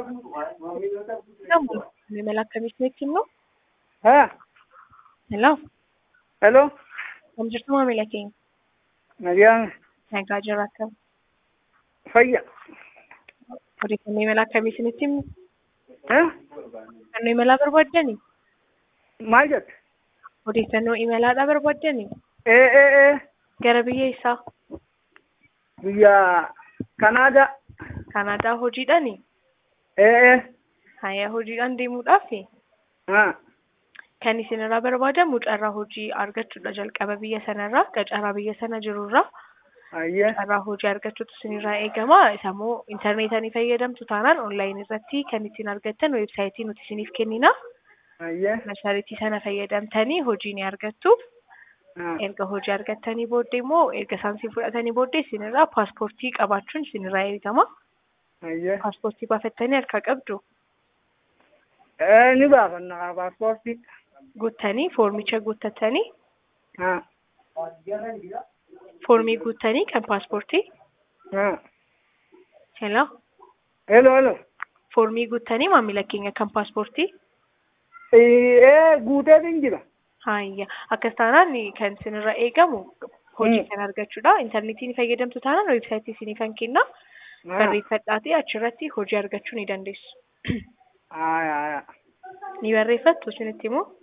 Me me la camiseta no? Hello. Hello, Kam jirtu maamila keenya. nagaan Nagaa jirra akkam. fayya. Odeeffannoo imala akkamii isinitti himnu? Eh? Odeeffannoo imalaa barbaaddani? Maal jette? Odeeffannoo imalaadhaa barbaaddani? Eh. Gara biyya eessaa? Biyya Kanaadaa. Kanaadaa hojiidhaani? Eh. Hayya hojiidhaan deemuudhaafi? Ah. Kan isinirraa barbaadamu carraa hojii argachuudha jalqaba biyya sanarraa, carraa biyya sana jirurraa. Ayye. Carraa hojii argachuutu isinirraa eegama. Isammoo intarneetii fayyadamtu taanaan onlaayinii irratti kan ittiin argattan weebsaayitii nuti isiniif kennina. Ayye. Marsariitii sana fayyadamtanii hojii ni argattu. Ah. Erga hojii argattanii booddee immoo erga isaan si fudhatanii booddee isinirraa paaspoortii qabaachuun isinirraa eegama. Ayye. Paaspoortii baafattanii harkaa qabdu. Ni baafanna paaspoortii. Guuttanii foormicha guuttatanii Ah. foormii guuttanii kan paaspoortii. Ah. Hello. Hello. Foormii guuttanii maamila keenya kan paaspoortii. Guuteetiin jira. Hayya akkas taanaan kan isinirraa eegamu hojii kan argachuudha. Intarneetiin fayyadamtu taanaan weebsaayitii isinii kan kenna. Barreeffadhaatii achirratti hojii argachuu ni dandeessu. Aya. Ni barreeffattu isinitti immoo.